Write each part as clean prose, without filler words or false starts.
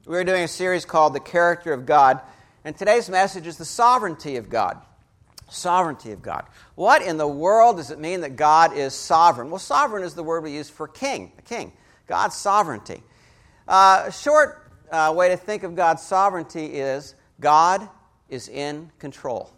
We're doing a series called The Character of God, and today's message is the sovereignty of God. Sovereignty of God. What in the world does it mean that God is sovereign? Well, sovereign is the word we use for king, a king. God's sovereignty. A short way to think of God's sovereignty is God is in control.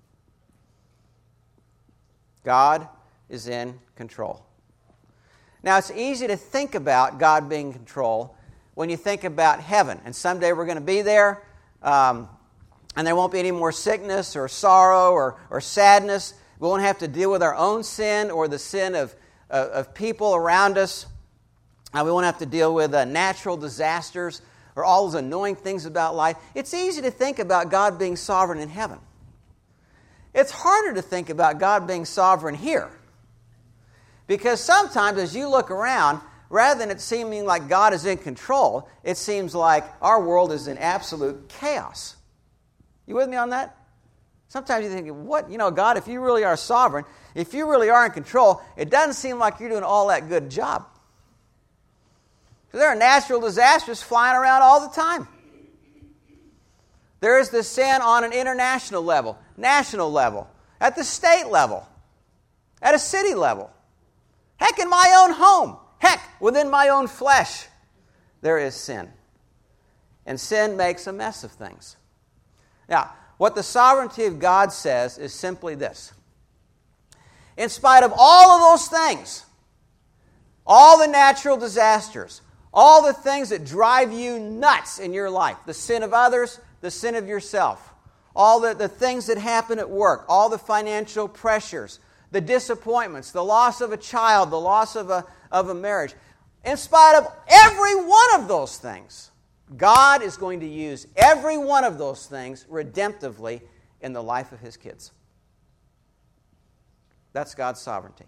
God is in control. Now, it's easy to think about God being in control when you think about heaven. And someday we're going to be there, and there won't be any more sickness or sorrow or sadness. We won't have to deal with our own sin or the sin of people around us. We won't have to deal with natural disasters or all those annoying things about life. It's easy to think about God being sovereign in heaven. It's harder to think about God being sovereign here. Because sometimes as you look around, rather than it seeming like God is in control, it seems like our world is in absolute chaos. You with me on that? Sometimes you think, what? God, if you really are sovereign, if you really are in control, it doesn't seem like you're doing all that good job. There are natural disasters flying around all the time. There is this sin on an international level, national level, at the state level, at a city level. Heck, in my own home. Heck, within my own flesh, there is sin. And sin makes a mess of things. Now, what the sovereignty of God says is simply this. In spite of all of those things, all the natural disasters, all the things that drive you nuts in your life, the sin of others, the sin of yourself, all the things that happen at work, all the financial pressures, the disappointments, the loss of a child, the loss of a marriage. In spite of every one of those things, God is going to use every one of those things redemptively in the life of His kids. That's God's sovereignty.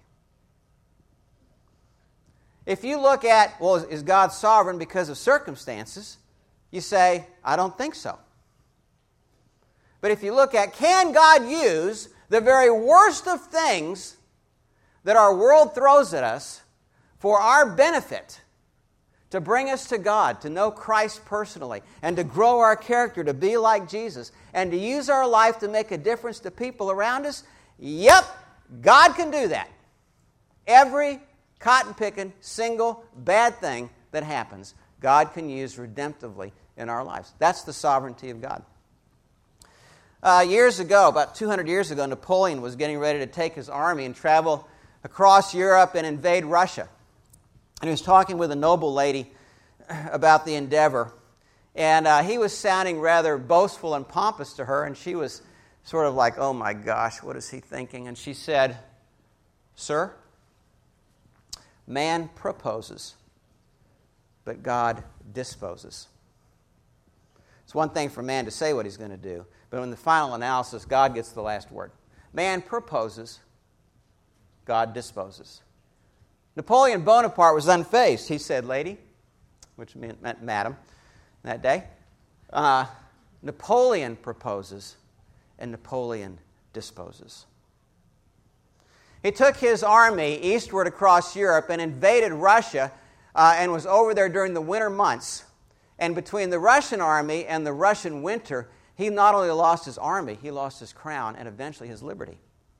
If you look at, well, is God sovereign because of circumstances? You say, I don't think so. But if you look at, can God use the very worst of things that our world throws at us for our benefit, to bring us to God, to know Christ personally, and to grow our character, to be like Jesus, and to use our life to make a difference to people around us? Yep, God can do that. Every cotton-picking, single, bad thing that happens, God can use redemptively in our lives. That's the sovereignty of God. Years ago, about 200 years ago, Napoleon was getting ready to take his army and travel across Europe and invade Russia. And he was talking with a noble lady about the endeavor. And he was sounding rather boastful and pompous to her, and she was sort of like, oh my gosh, what is he thinking? And she said, Sir, man proposes, but God disposes. It's one thing for man to say what he's going to do, but in the final analysis, God gets the last word. Man proposes, God disposes. Napoleon Bonaparte was unfazed. He said, lady, which meant madam that day, Napoleon proposes and Napoleon disposes. He took his army eastward across Europe and invaded Russia and was over there during the winter months. And between the Russian army and the Russian winter, he not only lost his army, he lost his crown and eventually his liberty.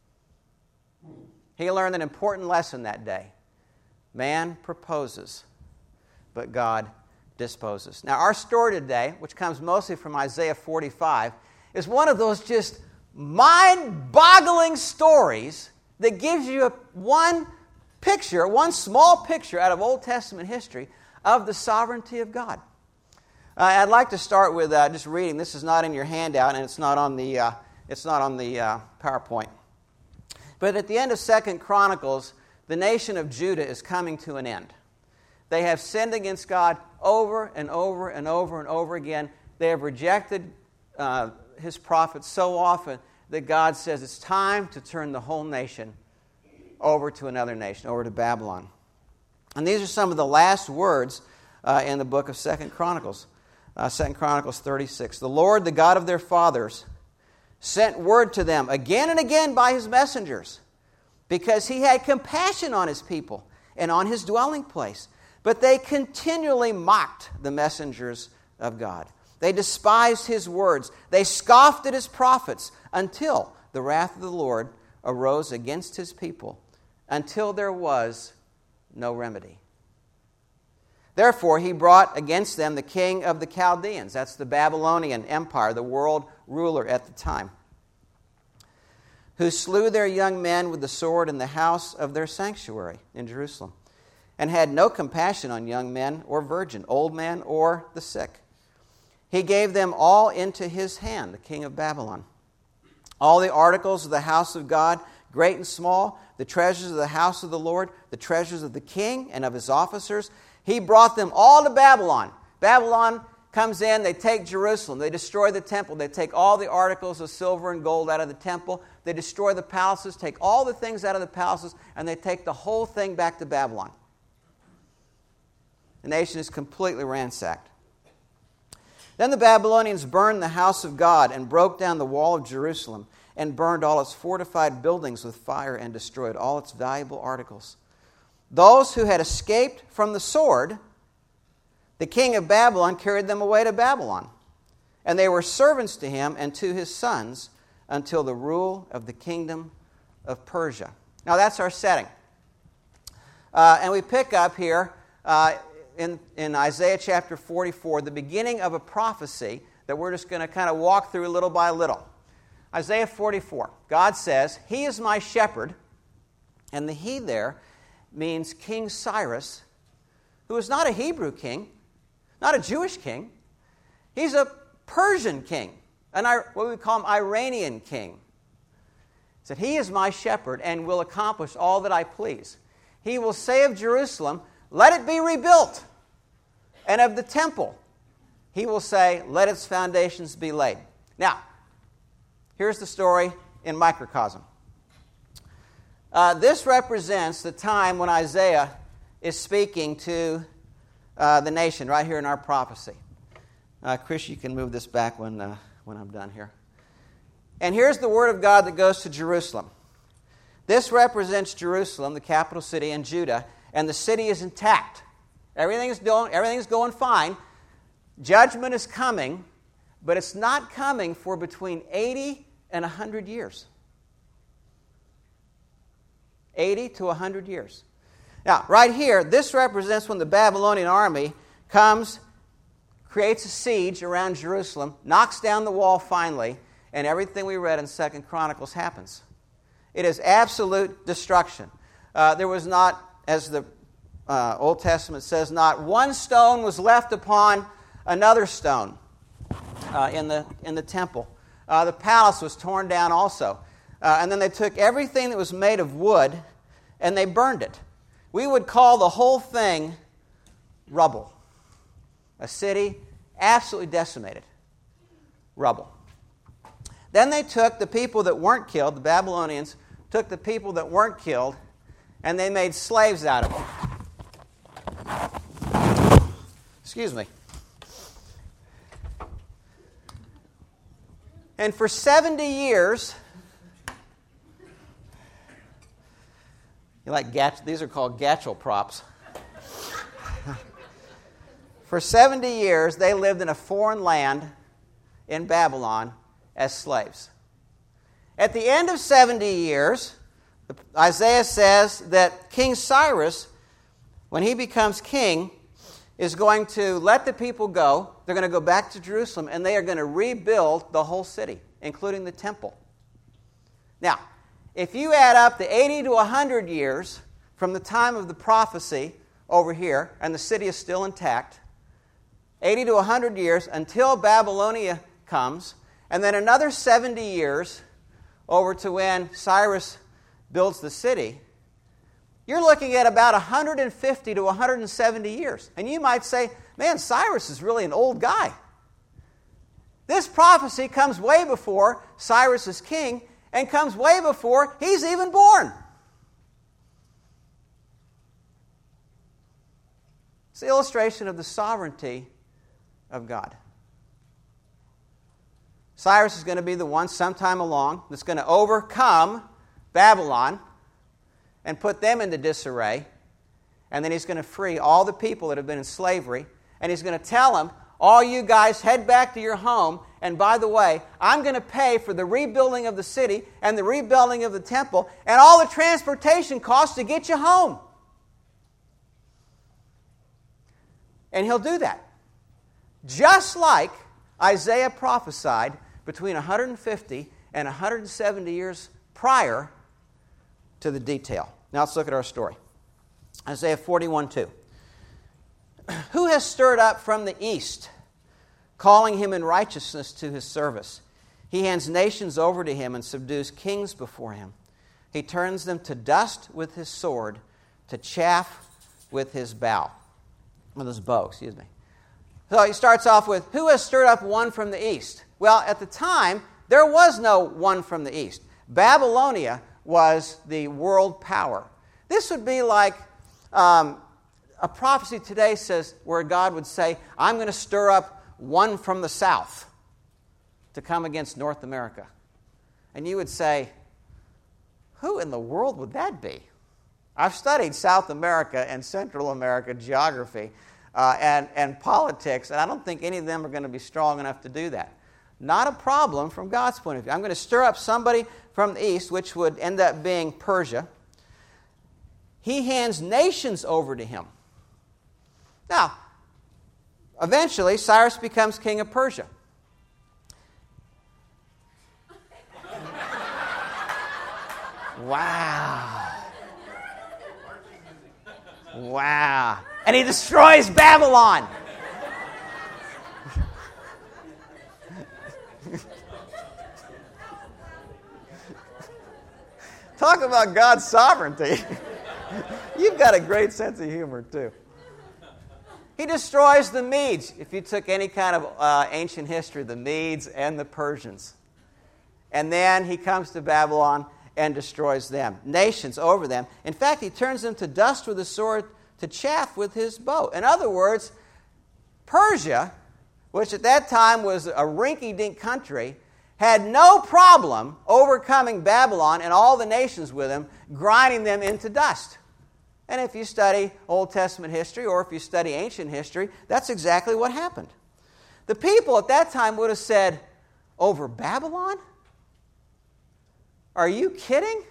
He learned an important lesson that day. Man proposes, but God disposes. Now, our story today, which comes mostly from Isaiah 45, is one of those just mind-boggling stories that gives you one small picture out of Old Testament history of the sovereignty of God. I'd like to start with just reading. This is not in your handout, and it's not on the PowerPoint. But at the end of 2 Chronicles, the nation of Judah is coming to an end. They have sinned against God over and over and over and over again. They have rejected His prophets so often that God says it's time to turn the whole nation over to another nation, over to Babylon. And these are some of the last words in the book of 2 Chronicles. 2 Chronicles 36. The Lord, the God of their fathers, sent word to them again and again by His messengers, because He had compassion on His people and on His dwelling place. But they continually mocked the messengers of God. They despised his words. They scoffed at his prophets until the wrath of the Lord arose against his people, until there was no remedy. Therefore, he brought against them the king of the Chaldeans. That's the Babylonian Empire, the world ruler at the time, who slew their young men with the sword in the house of their sanctuary in Jerusalem, and had no compassion on young men or virgin, old man or the sick. He gave them all into his hand, the king of Babylon. All the articles of the house of God, great and small, the treasures of the house of the Lord, the treasures of the king and of his officers, he brought them all to Babylon. Babylon comes in, they take Jerusalem, they destroy the temple, they take all the articles of silver and gold out of the temple, they destroy the palaces, take all the things out of the palaces, and they take the whole thing back to Babylon. The nation is completely ransacked. Then the Babylonians burned the house of God and broke down the wall of Jerusalem and burned all its fortified buildings with fire and destroyed all its valuable articles. Those who had escaped from the sword, the king of Babylon carried them away to Babylon, and they were servants to him and to his sons until the rule of the kingdom of Persia. Now that's our setting. And we pick up here in Isaiah chapter 44, the beginning of a prophecy that we're just going to kind of walk through little by little. Isaiah 44, God says, "He is my shepherd," and the he there means King Cyrus, who is not a Hebrew king, not a Jewish king. He's a Persian king, what we call him Iranian king. He said, "He is my shepherd and will accomplish all that I please. He will say of Jerusalem, 'Let it be rebuilt,' and of the temple, he will say, 'Let its foundations be laid.'" Now, here's the story in microcosm. This represents the time when Isaiah is speaking to the nation right here in our prophecy. Chris, you can move this back when I'm done here. And here's the word of God that goes to Jerusalem. This represents Jerusalem, the capital city in Judah, and the city is intact. Everything's going fine. Judgment is coming, but it's not coming for between 80 and 100 years. 80 to 100 years. Now, right here, this represents when the Babylonian army comes, creates a siege around Jerusalem, knocks down the wall finally, and everything we read in 2 Chronicles happens. It is absolute destruction. There was not, as the Old Testament says, not one stone was left upon another stone in the temple. The palace was torn down also. And then they took everything that was made of wood and they burned it. We would call the whole thing rubble. A city absolutely decimated. Rubble. Then they took the people that weren't killed, the Babylonians took the people that weren't killed, and they made slaves out of them. Excuse me. And for 70 years, these are called Gatchel props. For 70 years, they lived in a foreign land in Babylon as slaves. At the end of 70 years, Isaiah says that King Cyrus, when he becomes king, is going to let the people go. They're going to go back to Jerusalem, and they are going to rebuild the whole city, including the temple. Now, if you add up the 80 to 100 years from the time of the prophecy over here, and the city is still intact, 80 to 100 years until Babylonia comes, and then another 70 years over to when Cyrus builds the city, you're looking at about 150 to 170 years. And you might say, man, Cyrus is really an old guy. This prophecy comes way before Cyrus is king and comes way before he's even born. It's an illustration of the sovereignty of God. Cyrus is going to be the one sometime along that's going to overcome Babylon and put them into disarray. And then he's going to free all the people that have been in slavery. And he's going to tell them, all you guys head back to your home, and by the way, I'm going to pay for the rebuilding of the city and the rebuilding of the temple and all the transportation costs to get you home. And he'll do that. Just like Isaiah prophesied between 150 and 170 years prior to the detail. Now let's look at our story. Isaiah 41:2. Who has stirred up from the east, calling him in righteousness to his service? He hands nations over to him and subdues kings before him. He turns them to dust with his sword, to chaff with his bow. With his bow, excuse me. So he starts off with, who has stirred up one from the east? Well, at the time, there was no one from the east. Babylonia was the world power. This would be like a prophecy today says where God would say, I'm going to stir up one from the south to come against North America. And you would say, who in the world would that be? I've studied South America and Central America geography and politics, and I don't think any of them are going to be strong enough to do that. Not a problem from God's point of view. I'm going to stir up somebody from the east, which would end up being Persia. He hands nations over to him. Now, eventually, Cyrus becomes king of Persia. Wow. Wow. And he destroys Babylon. Talk about God's sovereignty. You've got a great sense of humor, too. He destroys the Medes. If you took any kind of ancient history, the Medes and the Persians. And then he comes to Babylon and destroys them. Nations over them. In fact, he turns them to dust with his sword, to chaff with his bow. In other words, Persia, which at that time was a rinky-dink country, had no problem overcoming Babylon and all the nations with him, grinding them into dust. And if you study Old Testament history or if you study ancient history, that's exactly what happened. The people at that time would have said, over Babylon? Are you kidding?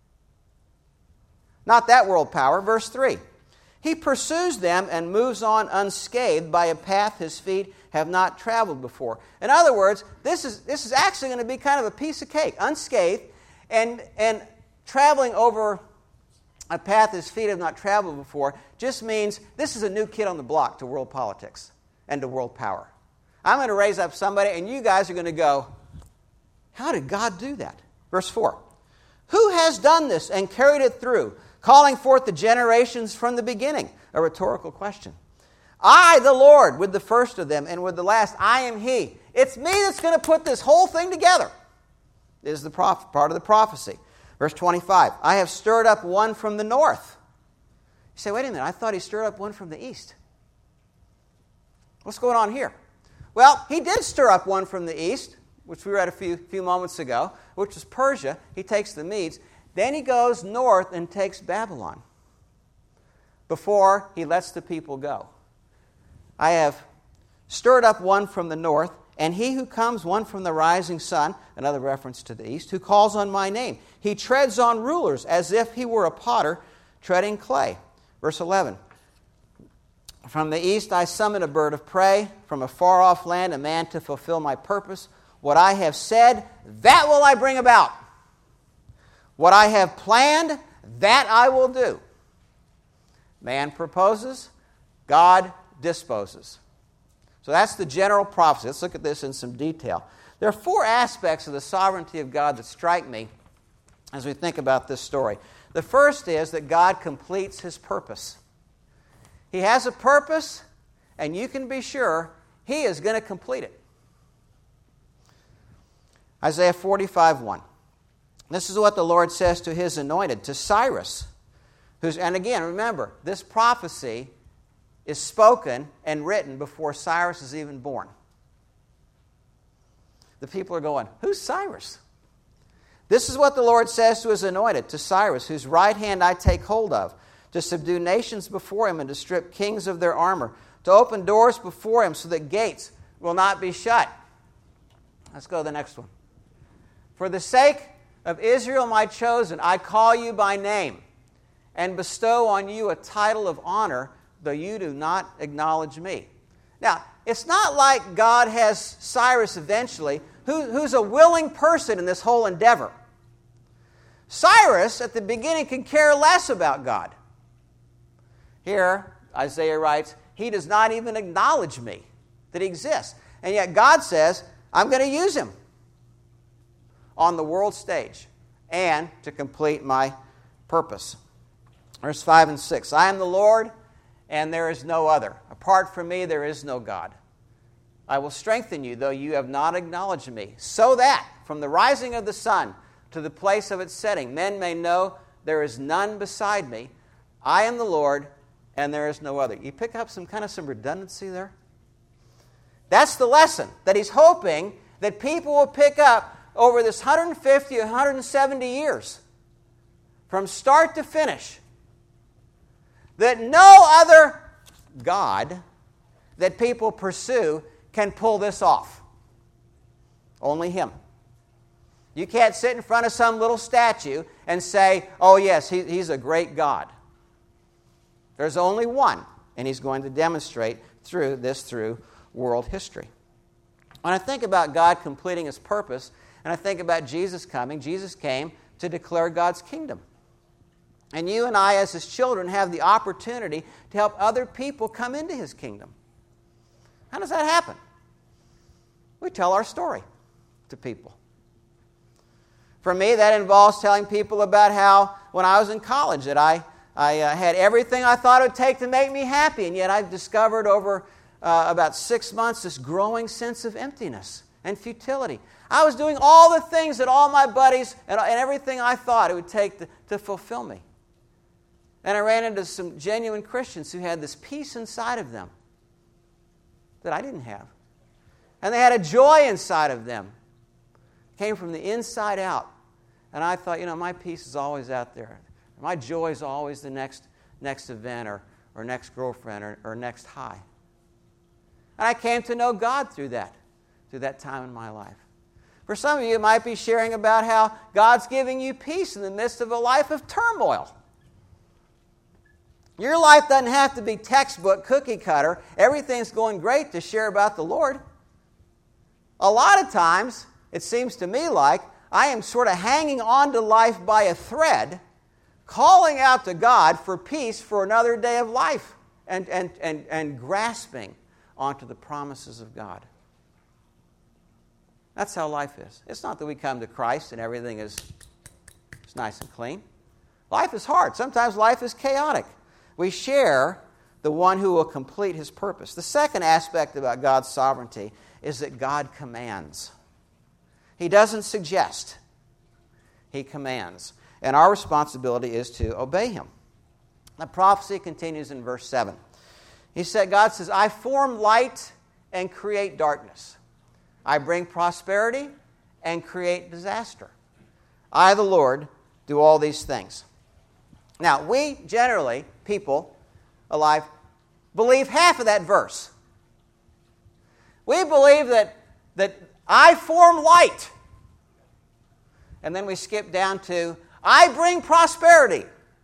Not that world power. Verse 3. He pursues them and moves on unscathed by a path his feet have not traveled before. In other words, this is actually going to be kind of a piece of cake, unscathed, and traveling over a path his feet have not traveled before just means this is a new kid on the block to world politics and to world power. I'm going to raise up somebody, and you guys are going to go, how did God do that? Verse 4. Who has done this and carried it through, calling forth the generations from the beginning? A rhetorical question. I, the Lord, with the first of them and with the last, I am He. It's me that's going to put this whole thing together. This is the part of the prophecy. Verse 25. I have stirred up one from the north. You say, wait a minute, I thought he stirred up one from the east. What's going on here? Well, he did stir up one from the east, which we read a few moments ago, which was Persia. He takes the Medes. Then he goes north and takes Babylon before he lets the people go. I have stirred up one from the north, and he who comes, one from the rising sun, another reference to the east, who calls on my name. He treads on rulers as if he were a potter treading clay. Verse 11. From the east I summon a bird of prey, from a far-off land a man to fulfill my purpose. What I have said, that will I bring about. What I have planned, that I will do. Man proposes, God disposes. So that's the general prophecy. Let's look at this in some detail. There are four aspects of the sovereignty of God that strike me as we think about this story. The first is that God completes His purpose. He has a purpose, and you can be sure He is going to complete it. Isaiah 45:1. This is what the Lord says to His anointed, to Cyrus. And again, remember, this prophecy is spoken and written before Cyrus is even born. The people are going, who's Cyrus? This is what the Lord says to His anointed, to Cyrus, whose right hand I take hold of, to subdue nations before him and to strip kings of their armor, to open doors before him so that gates will not be shut. Let's go to the next one. For the sake of Israel, my chosen, I call you by name and bestow on you a title of honor, though you do not acknowledge me. Now, it's not like God has Cyrus eventually, who's a willing person in this whole endeavor. Cyrus, at the beginning, could care less about God. Here, Isaiah writes, he does not even acknowledge me, that he exists. And yet God says, I'm going to use him on the world stage and to complete my purpose. Verse 5 and 6, I am the Lord, and there is no other. Apart from me, there is no God. I will strengthen you, though you have not acknowledged me, so that from the rising of the sun to the place of its setting, men may know there is none beside me. I am the Lord, and there is no other. You pick up some redundancy there? That's the lesson that he's hoping that people will pick up over this 150, 170 years, from start to finish, that no other God that people pursue can pull this off. Only him. You can't sit in front of some little statue and say, oh yes, he's a great God. There's only one, and he's going to demonstrate through world history. When I think about God completing his purpose, and I think about Jesus coming, Jesus came to declare God's kingdom. And you and I, as his children, have the opportunity to help other people come into his kingdom. How does that happen? We tell our story to people. For me, that involves telling people about how, when I was in college, that I had everything I thought it would take to make me happy, and yet I've discovered over about 6 months this growing sense of emptiness and futility. I was doing all the things that all my buddies and everything I thought it would take to fulfill me. And I ran into some genuine Christians who had this peace inside of them that I didn't have. And they had a joy inside of them. It came from the inside out. And I thought, my peace is always out there. My joy is always the next event or next girlfriend or next high. And I came to know God through that time in my life. For some of you, it might be sharing about how God's giving you peace in the midst of a life of turmoil. Your life doesn't have to be textbook, cookie cutter. Everything's going great to share about the Lord. A lot of times, it seems to me like I am sort of hanging on to life by a thread, calling out to God for peace for another day of life and grasping onto the promises of God. That's how life is. It's not that we come to Christ and everything is nice and clean. Life is hard. Sometimes life is chaotic. We share the one who will complete his purpose. The second aspect about God's sovereignty is that God commands. He doesn't suggest. He commands. And our responsibility is to obey him. The prophecy continues in verse 7. God says, I form light and create darkness. I bring prosperity and create disaster. I, the Lord, do all these things. Now, we generally, people alive, believe half of that verse. We believe that I form light. And then we skip down to, I bring prosperity.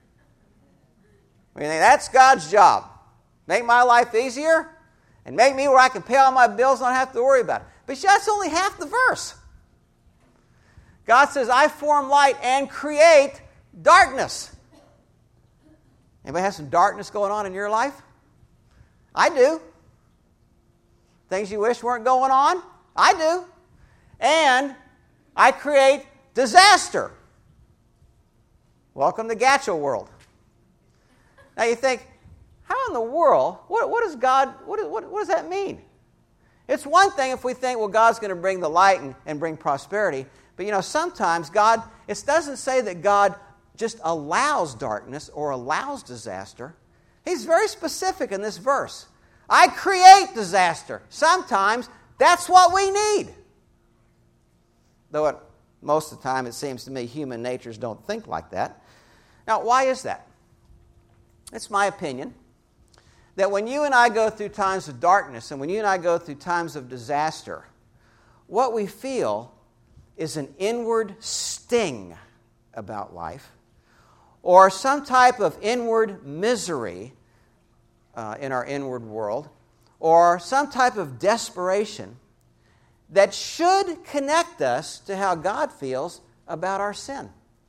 We think that's God's job. Make my life easier and make me where I can pay all my bills and not have to worry about it. But that's only half the verse. God says, I form light and create darkness. Anybody have some darkness going on in your life? I do. Things you wish weren't going on? I do. And I create disaster. Welcome to Gatcho world. Now you think, how in the world, what does that mean? It's one thing if we think, well, God's going to bring the light and bring prosperity. But sometimes God, it doesn't say that God just allows darkness or allows disaster. He's very specific in this verse. I create disaster. Sometimes that's what we need. Though most of the time it seems to me human natures don't think like that. Now, why is that? It's my opinion that when you and I go through times of darkness and when you and I go through times of disaster, what we feel is an inward sting about life or some type of inward misery in our inward world or some type of desperation that should connect us to how God feels about our sin.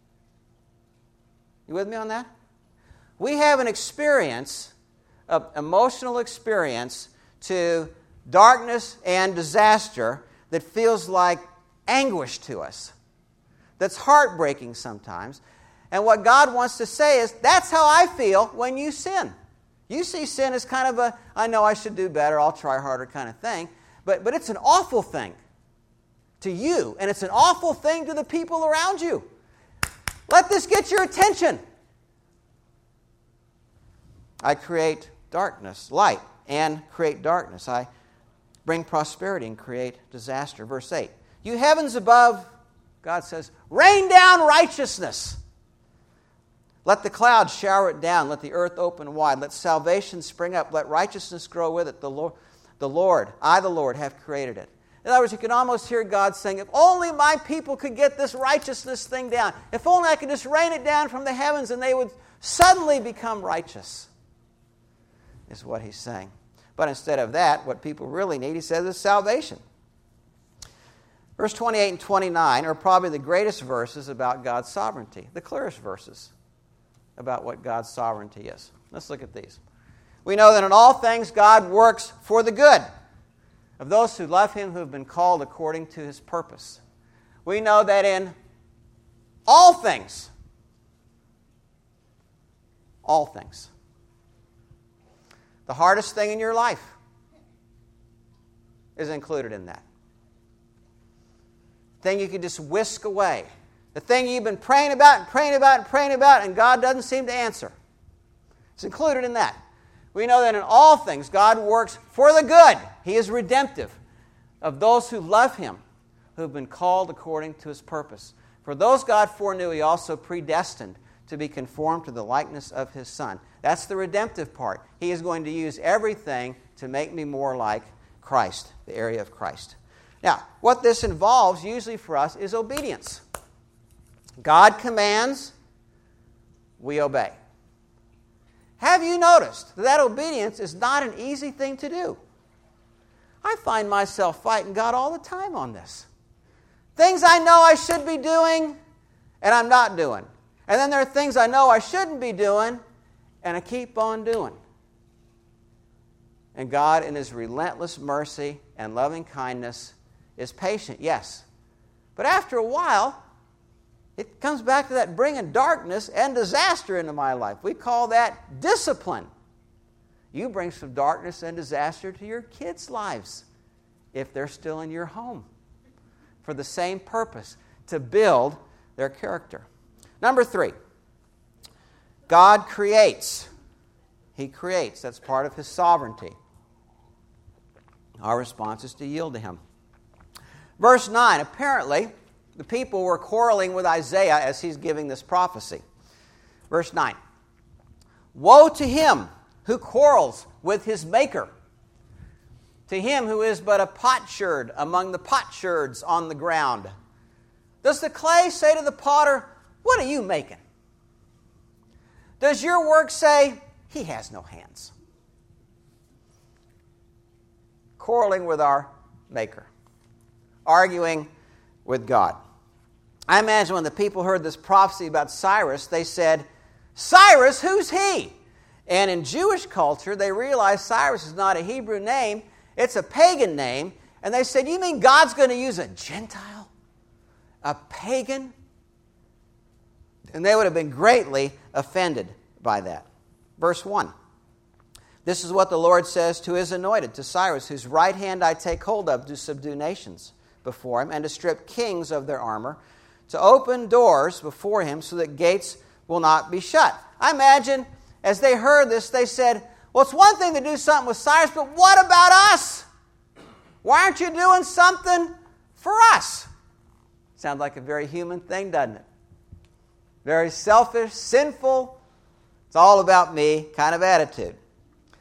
You with me on that? We have an experience, an emotional experience to darkness and disaster that feels like anguish to us, that's heartbreaking sometimes. And what God wants to say is, that's how I feel when you sin. You see sin as kind of a, I know I should do better, I'll try harder kind of thing, but it's an awful thing to you, and it's an awful thing to the people around you. Let this get your attention. I create darkness, light, and create darkness. I bring prosperity and create disaster. Verse 8. You heavens above, God says, rain down righteousness. Let the clouds shower it down. Let the earth open wide. Let salvation spring up. Let righteousness grow with it. The Lord, I the Lord, have created it. In other words, you can almost hear God saying, if only my people could get this righteousness thing down. If only I could just rain it down from the heavens and they would suddenly become righteous, is what he's saying. But instead of that, what people really need, he says, is salvation. Verse 28 and 29 are probably the greatest verses about God's sovereignty, the clearest verses about what God's sovereignty is. Let's look at these. We know that in all things God works for the good of those who love Him, who have been called according to His purpose. We know that in all things, the hardest thing in your life is included in that. The thing you can just whisk away. The thing you've been praying about and praying about and praying about, and God doesn't seem to answer. It's included in that. We know that in all things, God works for the good. He is redemptive of those who love Him, who have been called according to His purpose. For those God foreknew, He also predestined to be conformed to the likeness of His Son. That's the redemptive part. He is going to use everything to make me more like Christ, the area of Christ. Now, what this involves usually for us is obedience. God commands, we obey. Have you noticed that obedience is not an easy thing to do? I find myself fighting God all the time on this. Things I know I should be doing, and I'm not doing. And then there are things I know I shouldn't be doing, and I keep on doing. And God, in His relentless mercy and loving kindness, is patient, yes. But after a while, it comes back to that bringing darkness and disaster into my life. We call that discipline. You bring some darkness and disaster to your kids' lives if they're still in your home for the same purpose, to build their character. Number 3, God creates. He creates. That's part of His sovereignty. Our response is to yield to Him. Verse 9, apparently, the people were quarreling with Isaiah as he's giving this prophecy. Verse 9, woe to him who quarrels with his maker, to him who is but a potsherd among the potsherds on the ground. Does the clay say to the potter, what are you making? Does your work say, he has no hands? Quarreling with our maker. Arguing with God. I imagine when the people heard this prophecy about Cyrus, they said, Cyrus, who's he? And in Jewish culture, they realized Cyrus is not a Hebrew name, it's a pagan name. And they said, you mean God's going to use a Gentile? A pagan? And they would have been greatly offended by that. Verse 1. This is what the Lord says to His anointed, to Cyrus, whose right hand I take hold of to subdue nations before Him, and to strip kings of their armor, to open doors before Him so that gates will not be shut. I imagine as they heard this, they said, well, it's one thing to do something with Cyrus, but what about us? Why aren't you doing something for us? Sounds like a very human thing, doesn't it? Very selfish, sinful, it's all about me kind of attitude.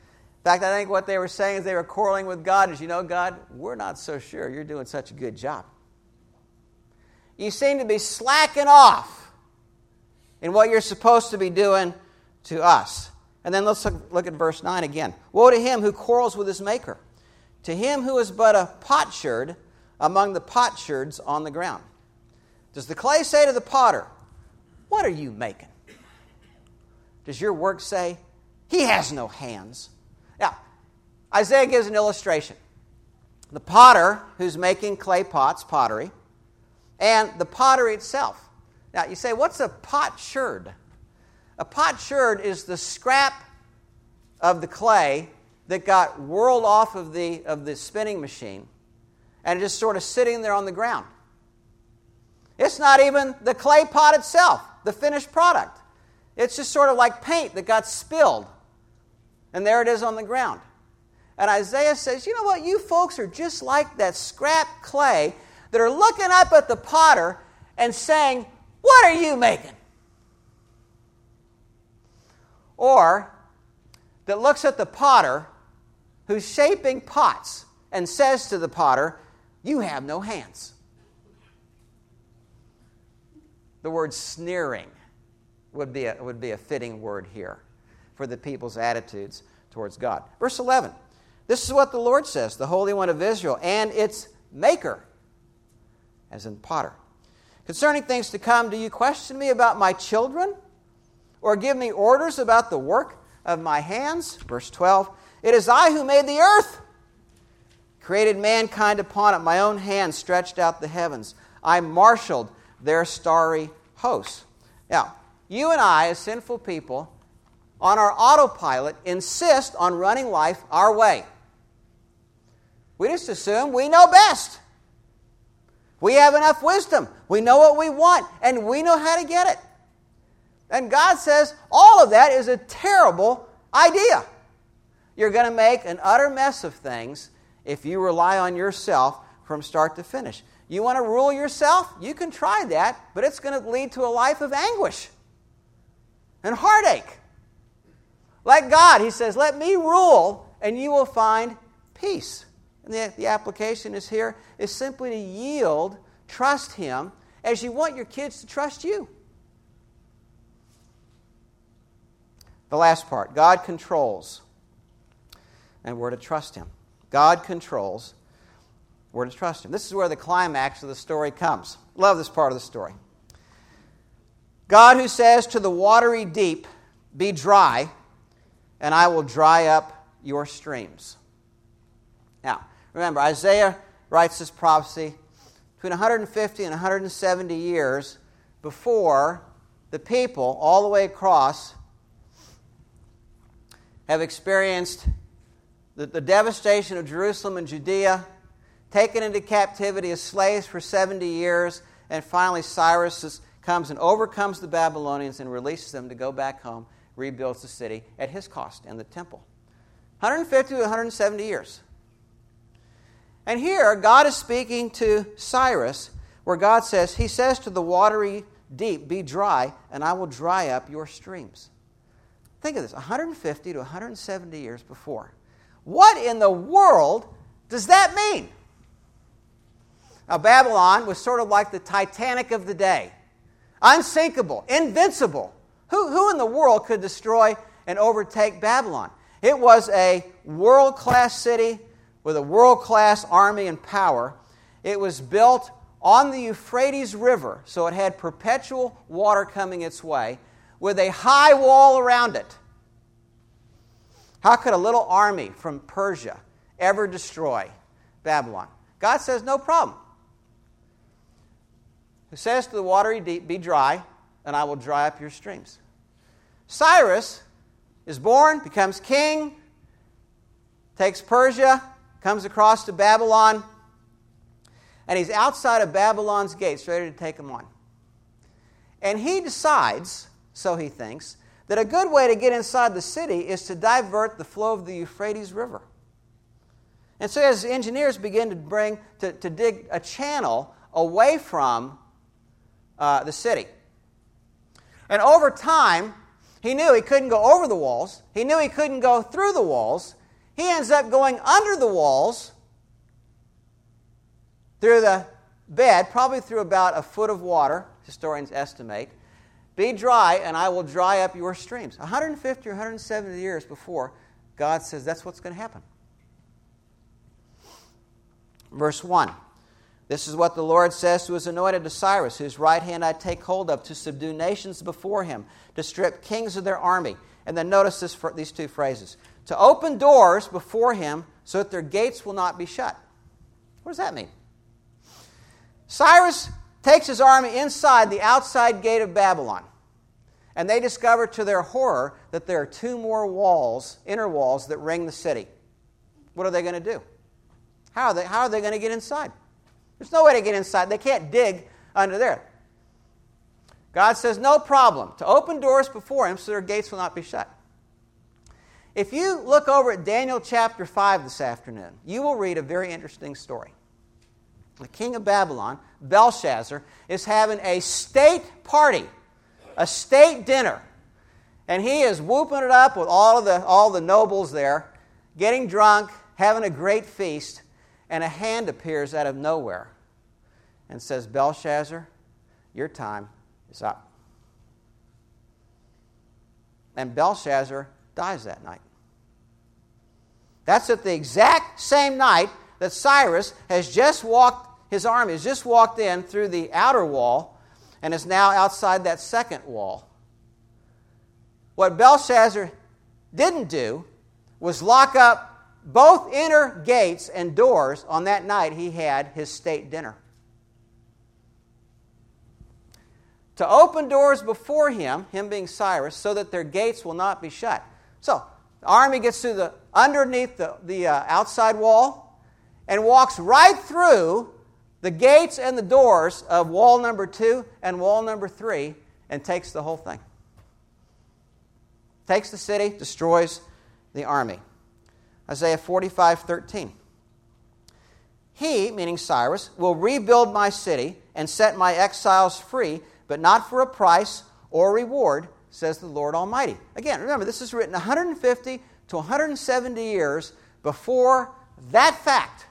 fact, I think what they were saying as they were quarreling with God is, God, we're not so sure you're doing such a good job. You seem to be slacking off in what you're supposed to be doing to us. And then let's look at verse 9 again. Woe to him who quarrels with his maker, to him who is but a potsherd among the potsherds on the ground. Does the clay say to the potter, what are you making? Does your work say, he has no hands? Now, Isaiah gives an illustration. The potter who's making clay pots, pottery, and the pottery itself. Now, you say, what's a potsherd? A potsherd is the scrap of the clay that got whirled off of the spinning machine and just sort of sitting there on the ground. It's not even the clay pot itself, the finished product. It's just sort of like paint that got spilled. And there it is on the ground. And Isaiah says, you know what? You folks are just like that scrap clay that are looking up at the potter and saying, what are you making? Or that looks at the potter who's shaping pots and says to the potter, you have no hands. The word sneering would be a fitting word here for the people's attitudes towards God. Verse 11, this is what the Lord says, the Holy One of Israel, and its maker, as in potter. Concerning things to come, do you question me about my children? Or give me orders about the work of my hands? Verse 12, it is I who made the earth, created mankind upon it. My own hand stretched out the heavens. I marshaled their starry hosts. Now, you and I, as sinful people, on our autopilot, insist on running life our way. We just assume we know best. We have enough wisdom. We know what we want, and we know how to get it. And God says all of that is a terrible idea. You're going to make an utter mess of things if you rely on yourself from start to finish. You want to rule yourself? You can try that, but it's going to lead to a life of anguish and heartache. Like God, he says, let me rule and you will find peace. And the application is here is simply to yield, trust him, as you want your kids to trust you. The last part, God controls, and we're to trust him. God controls, we're to trust him. This is where the climax of the story comes. Love this part of the story. God who says to the watery deep, be dry, and I will dry up your streams. Now, remember, Isaiah writes this prophecy between 150 and 170 years before the people all the way across have experienced the devastation of Jerusalem and Judea, taken into captivity as slaves for 70 years, and finally Cyrus comes and overcomes the Babylonians and releases them to go back home, rebuilds the city at his cost and the temple. 150 to 170 years. And here, God is speaking to Cyrus, where God says, he says to the watery deep, be dry, and I will dry up your streams. Think of this, 150 to 170 years before. What in the world does that mean? Now, Babylon was sort of like the Titanic of the day. Unsinkable, invincible. Who in the world could destroy and overtake Babylon? It was a world-class city with a world-class army and power. It was built on the Euphrates River, so it had perpetual water coming its way, with a high wall around it. How could a little army from Persia ever destroy Babylon? God says, no problem. He says to the watery deep, be dry, and I will dry up your streams. Cyrus is born, becomes king, takes Persia, comes across to Babylon, and he's outside of Babylon's gates, ready to take them on. And he decides, so he thinks, that a good way to get inside the city is to divert the flow of the Euphrates River. And so as engineers begin to dig a channel away from the city. And over time, he knew he couldn't go over the walls. He knew he couldn't go through the walls. He ends up going under the walls through the bed, probably through about a foot of water, historians estimate. Be dry, and I will dry up your streams. 150 or 170 years before, God says that's what's going to happen. Verse 1. This is what the Lord says to his anointed Cyrus, whose right hand I take hold of, to subdue nations before him, to strip kings of their army. And then notice these two phrases. To open doors before him so that their gates will not be shut. What does that mean? Cyrus takes his army inside the outside gate of Babylon. And they discover to their horror that there are two more walls, inner walls, that ring the city. What are they going to do? How are they going to get inside? There's no way to get inside. They can't dig under there. God says, no problem, to open doors before him so their gates will not be shut. If you look over at Daniel chapter 5 this afternoon, you will read a very interesting story. The king of Babylon, Belshazzar, is having a state party, a state dinner. And he is whooping it up with all the nobles there, getting drunk, having a great feast. And a hand appears out of nowhere and says, Belshazzar, your time is up. And Belshazzar dies that night. That's at the exact same night that Cyrus his army has just walked in through the outer wall and is now outside that second wall. What Belshazzar didn't do was lock up both inner gates and doors on that night he had his state dinner. To open doors before him being Cyrus, so that their gates will not be shut. So, the army gets through underneath the outside wall and walks right through the gates and the doors of wall number 2 and wall number 3 and takes the whole thing. Takes the city, destroys the army. Isaiah 45:13. He, meaning Cyrus, will rebuild my city and set my exiles free, but not for a price or reward, says the Lord Almighty. Again, remember, this is written 150 to 170 years before that fact.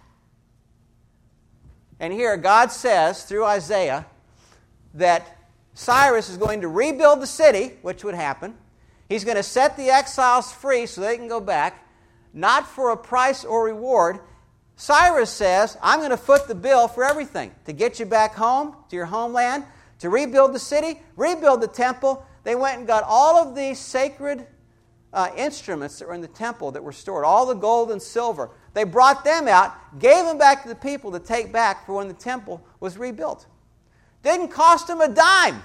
And here God says, through Isaiah, that Cyrus is going to rebuild the city, which would happen. He's going to set the exiles free so they can go back, not for a price or reward. Cyrus says, I'm going to foot the bill for everything, to get you back home, to your homeland, to rebuild the city, rebuild the temple. They went and got all of these sacred instruments that were in the temple that were stored, all the gold and silver. They brought them out, gave them back to the people to take back for when the temple was rebuilt. Didn't cost them a dime,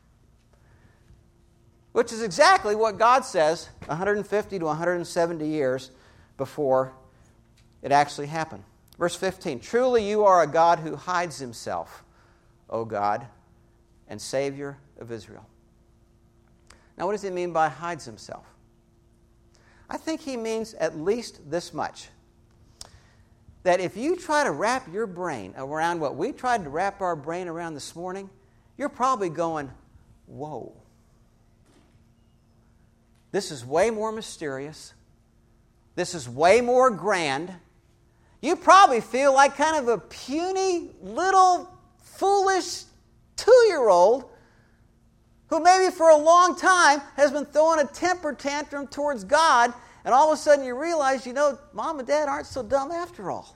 which is exactly what God says 150 to 170 years before it actually happened. Verse 15, truly you are a God who hides himself, O God, and Savior of Israel. Now, what does he mean by hides himself? I think he means at least this much. That if you try to wrap your brain around what we tried to wrap our brain around this morning, you're probably going, whoa. This is way more mysterious. This is way more grand. You probably feel like kind of a puny, little, foolish 2-year-old who maybe for a long time has been throwing a temper tantrum towards God, and all of a sudden you realize, Mom and Dad aren't so dumb after all.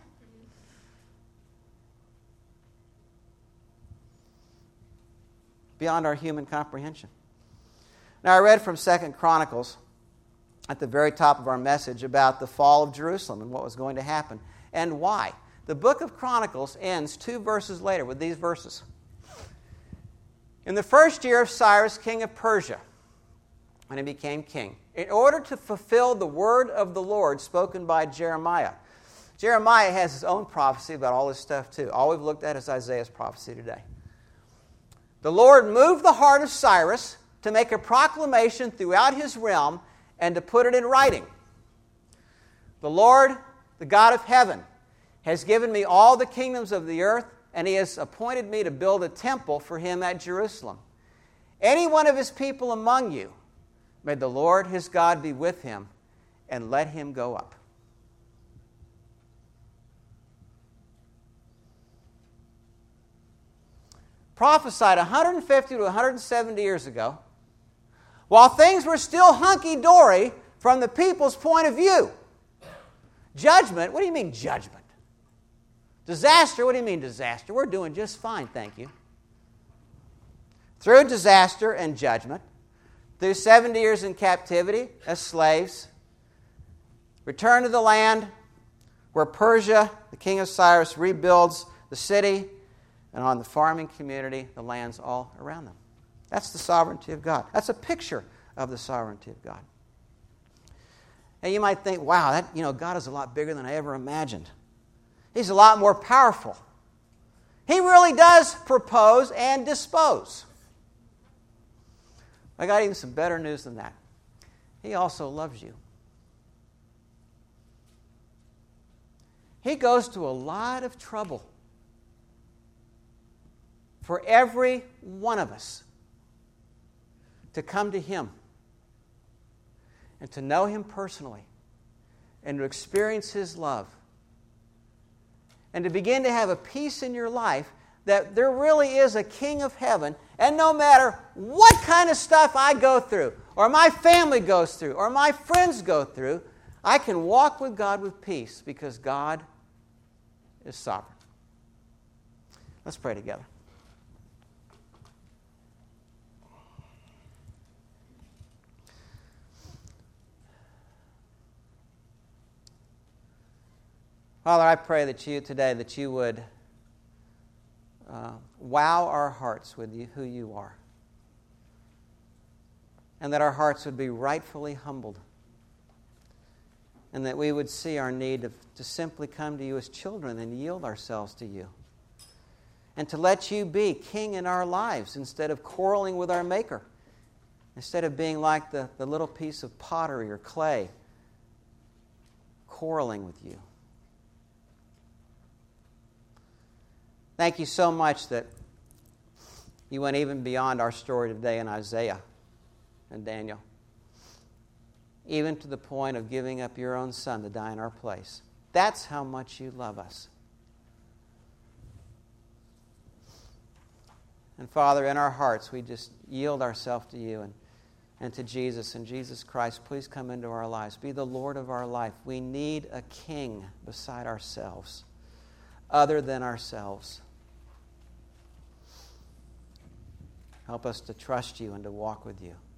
Beyond our human comprehension. Now, I read from 2 Chronicles at the very top of our message about the fall of Jerusalem and what was going to happen and why. The book of Chronicles ends 2 verses later with these verses. In the first year of Cyrus, king of Persia, when he became king, in order to fulfill the word of the Lord spoken by Jeremiah. Jeremiah has his own prophecy about all this stuff too. All we've looked at is Isaiah's prophecy today. The Lord moved the heart of Cyrus to make a proclamation throughout his realm and to put it in writing. The Lord, the God of heaven, has given me all the kingdoms of the earth, and he has appointed me to build a temple for him at Jerusalem. Any one of his people among you, may the Lord his God be with him, and let him go up. prophesied 150 to 170 years ago, while things were still hunky-dory from the people's point of view. Judgment, what do you mean judgment? Disaster, what do you mean disaster? We're doing just fine, thank you. Through disaster and judgment, through 70 years in captivity as slaves, return to the land where Persia, the king of Cyrus, rebuilds the city, and on the farming community, the lands all around them. That's the sovereignty of God. That's a picture of the sovereignty of God. And you might think, wow, God is a lot bigger than I ever imagined. He's a lot more powerful. He really does propose and dispose. I got even some better news than that. He also loves you. He goes to a lot of trouble for every one of us to come to Him and to know Him personally and to experience His love and to begin to have a peace in your life that there really is a King of heaven, and no matter what kind of stuff I go through or my family goes through or my friends go through, I can walk with God with peace because God is sovereign. Let's pray together. Father, I pray that you would wow our hearts with who you are. And that our hearts would be rightfully humbled. And that we would see our need to simply come to you as children and yield ourselves to you. And to let you be king in our lives instead of quarreling with our Maker. Instead of being like the little piece of pottery or clay, quarreling with you. Thank you so much that you went even beyond our story today in Isaiah and Daniel. Even to the point of giving up your own Son to die in our place. That's how much you love us. And Father, in our hearts, we just yield ourselves to you and to Jesus. And Jesus Christ, please come into our lives. Be the Lord of our life. We need a king beside ourselves, other than ourselves. Help us to trust you and to walk with you.